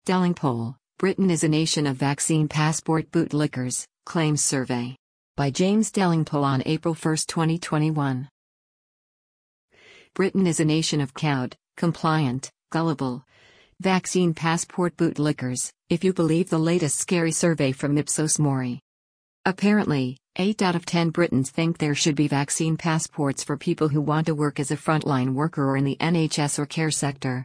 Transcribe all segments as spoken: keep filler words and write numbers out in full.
Stelling poll, Britain is a nation of vaccine passport bootlickers, claims survey. By James Stelling poll on April first twenty twenty-one. Britain is a nation of cowed, compliant, gullible vaccine passport bootlickers, if you believe the latest scary survey from Ipsos Mori. Apparently, eight out of ten Britons think there should be vaccine passports for people who want to work as a frontline worker or in the N H S or care sector.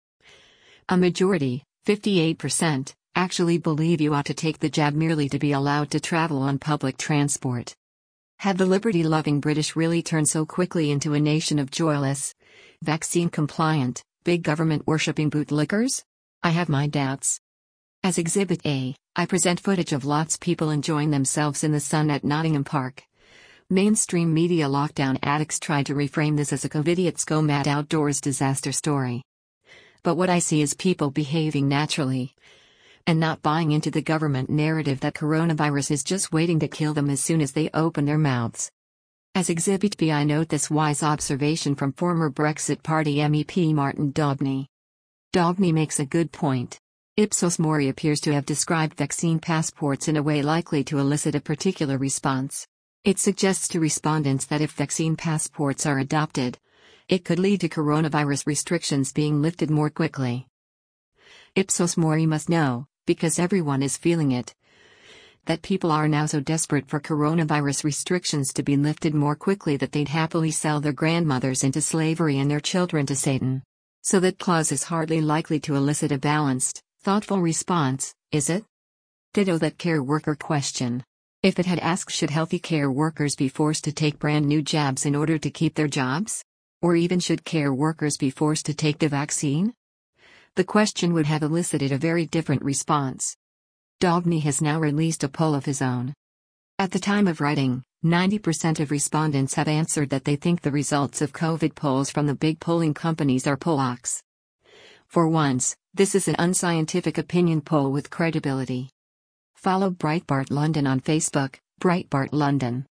A majority, fifty-eight percent, actually believe you ought to take the jab merely to be allowed to travel on public transport. Have the liberty-loving British really turned so quickly into a nation of joyless, vaccine-compliant, big government-worshipping bootlickers? I have my doubts. As Exhibit A, I present footage of lots people enjoying themselves in the sun at Nottingham Park. Mainstream media lockdown addicts tried to reframe this as a COVIDiots go mad outdoors disaster story. But what I see is people behaving naturally and not buying into the government narrative that coronavirus is just waiting to kill them as soon as they open their mouths. As Exhibit B, I note this wise observation from former Brexit Party M E P Martin Daubney. Daubney makes a good point. Ipsos Mori appears to have described vaccine passports in a way likely to elicit a particular response. It suggests to respondents that if vaccine passports are adopted, it could lead to coronavirus restrictions being lifted more quickly. Ipsos Mori must know, because everyone is feeling it, that people are now so desperate for coronavirus restrictions to be lifted more quickly that they'd happily sell their grandmothers into slavery and their children to Satan. So that clause is hardly likely to elicit a balanced, thoughtful response, is it? Ditto that care worker question. If it had asked, should healthy care workers be forced to take brand new jabs in order to keep their jobs? Or even should care workers be forced to take the vaccine? The question would have elicited a very different response. Daubney has now released a poll of his own. At the time of writing, ninety percent of respondents have answered that they think the results of COVID polls from the big polling companies are Polacks. For once, this is an unscientific opinion poll with credibility. Follow Breitbart London on Facebook, Breitbart London.